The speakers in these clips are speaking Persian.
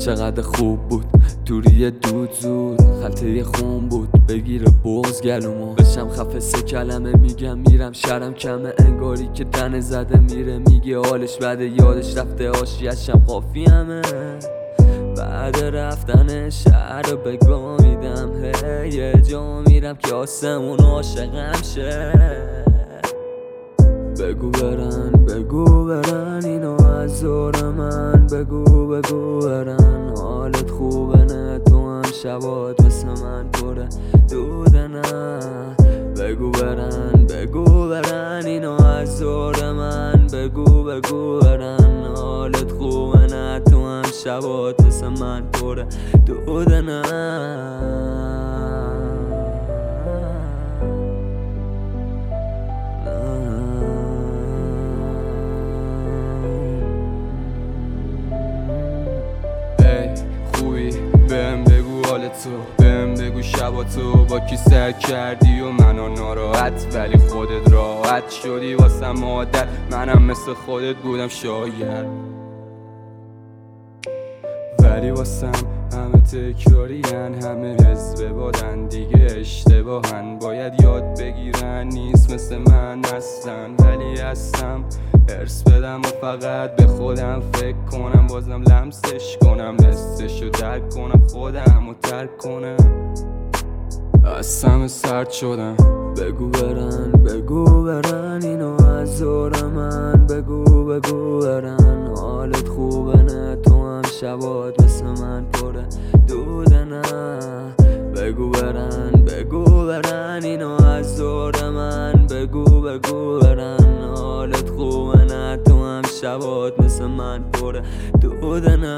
چقدر خوب بود توری دود زود خلطه خون بود بگیره بغز گلومو بشم خفه 3 کلمه میگم میرم شرم کمه انگاری که تنه زده میره میگه حالش بده یادش رفته آشیشم قافی همه بعد رفتن شهر رو بگاه میدم یه جا میرم که آسمون عاشقم شه بگو برن اینو از زور من بگو برن حالت خوبه نه تو هم شبات مثل من پره دوده نه بگو برن اینو از زور من بگو برن حالت خوبه نه تو هم شبات مثل من پره دوده نه بهم بگو حالتو بهم بگو شباتو با کی سر کردی و منو ناراحت ولی خودت راحت شدی واسم عادت منم مثل خودت بودم شاید ولی واسم همه تکرارین همه حزب بادن دیگه اشتباهن باید یاد بگیرن نیست مثل من هستن ولی هستم ارس بدم و فقط به خودم فکر کنم بازم لمسش کنم حسشو درک کنم خودم و ترک کنم از همه سرد شدم بگو برن اینو از زور من بگو برن حالت خوبه نه تو هم شبات مثل من پره دوده نه بگو برن اینو از زور من بگو برن حالت خوبه نه تو هم شبات مثل من پره دوده نه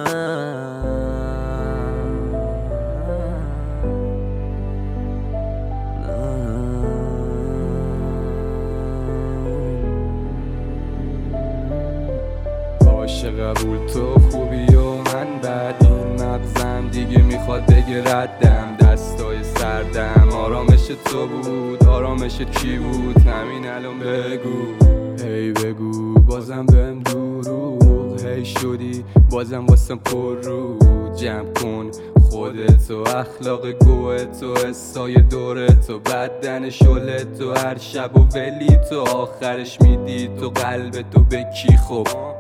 باشه قبول تو خوبی و من بد این مغزم دیگه میخواد بگه ردم دستای سردم آرامش تو بود آرامش کی بود همین الان بگو هی بگو بازم بهم دروغ هی شدی بازم واسم پر رو جمع کن خودتو اخلاق گوهتو حسای دورتو بدن شلتو هر شب و ولی تو آخرش میدی تو قلبتو به کی خب